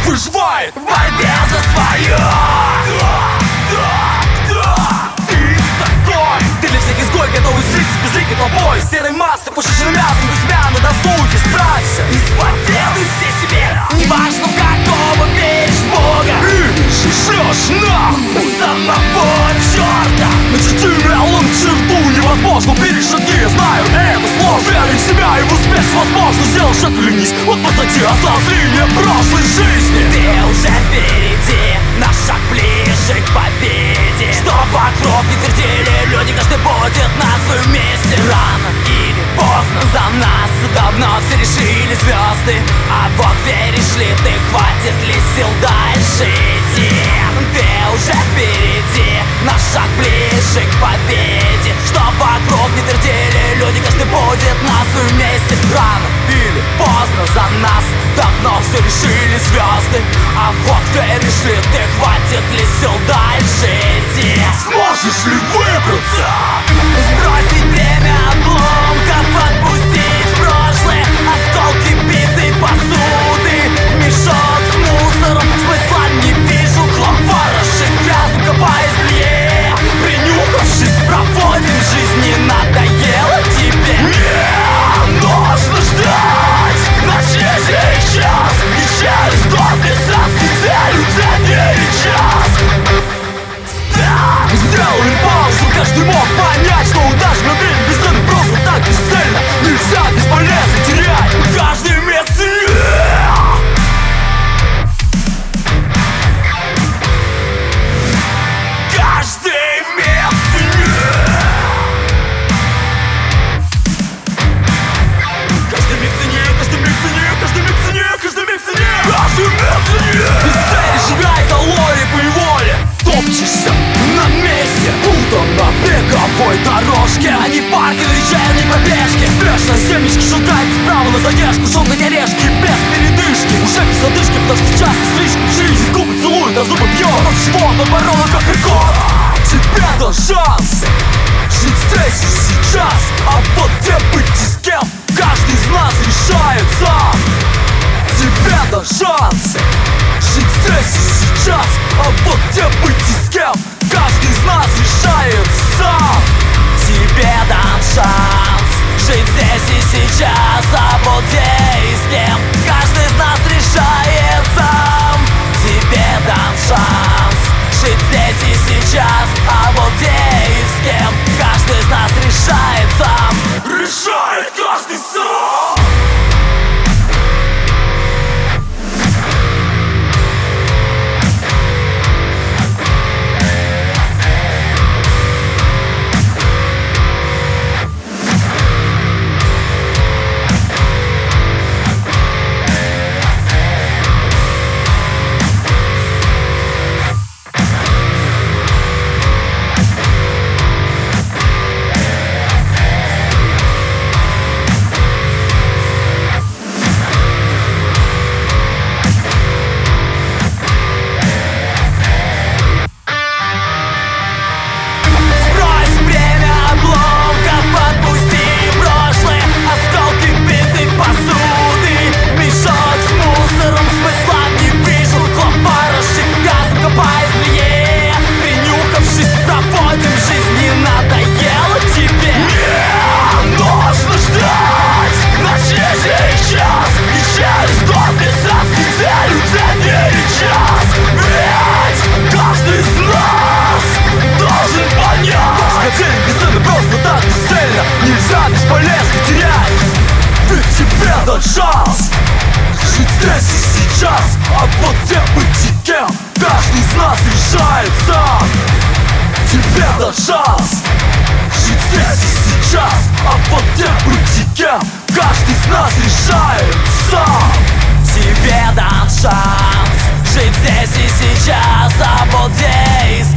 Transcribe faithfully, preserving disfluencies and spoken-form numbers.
выживает в борьбе за свое. Ты такой, ты для всех изгой, готовый слиться с безликой толпой, серой массы, пушечным мясом, без меня на досуге справься. Исповедуй все себе, неважно в какого веришь Бога, и шлешь нам самого черта. Начертили алым черту невозможно перешаги, я знаю, это сложно. Верь в себя и в успех возможно. Сделал шаг, ленись, вот позади осталась линия прошлой жизни. Ты уже впереди, на шаг ближе к победе. Что вокруг не твердили люди, каждый будет на своем месте. Рано или поздно за нас давно все решили звезды. А вот веришь ли ты, хватит ли сил дальше идти? Ты уже впереди, на шаг ближе к победе. Что вокруг не твердили люди, каждый будет на своем месте. Рано или поздно за нас давно все решили звезды. А вот веришь ли ты, хватит ли сил дальше идти? Сможешь ли выбраться? Сбросить время обломков, отпустить прошлое, осколки битой посуды, мешок с мусором, смысла не вижу, хлам ворошит грязь, копаясь в лье. Принюхавшись, проводим жизнь, не надоело тебе? Не нужно ждать, начни сейчас, и через год леса слетели день и час. Сделали паузу, каждый мог понять, что удачное время бесценно, просто так бесцельно. Нельзя бесполезно терять, каждый миг ценнее. Каждый миг ценнее. Каждый миг ценнее, каждый миг ценнее, каждый миг ценнее, каждый миг ценнее, каждый миг ценнее. Из цели сжигай калории по неволе, топчешься на месте, будто на беговой дорожке, а не в парке на вечерней пробежке. Спешно семечки шукает справа на задержку, шелкать орешки без передышки. Уже без задышки, потому что часто слишком жизнь губы целует, а зубы бьет. От всего подбородок как рекорд. Тебе дан шанс жить здесь и сейчас, а вот где быть и с кем каждый из нас решает сам. Тебе дан шанс жить здесь и сейчас, а вот где быть и с кем каждый из нас решает сам. Тебе дан шанс жить здесь и сейчас, а вот где и с кем каждый из нас решает сам. Тебе дан шанс жить здесь и сейчас, а вот где и с кем каждый из нас решает сам. Решает каждый сам. Нельзя бесполезно терять, ведь тебе дан шанс жить здесь и сейчас, а вот где быть и кем каждый из нас решает сам. Тебе дан шанс жить здесь и сейчас, а вот где быть и кем каждый из нас решает сам. Тебе дан шанс жить здесь и сейчас, а вот где и с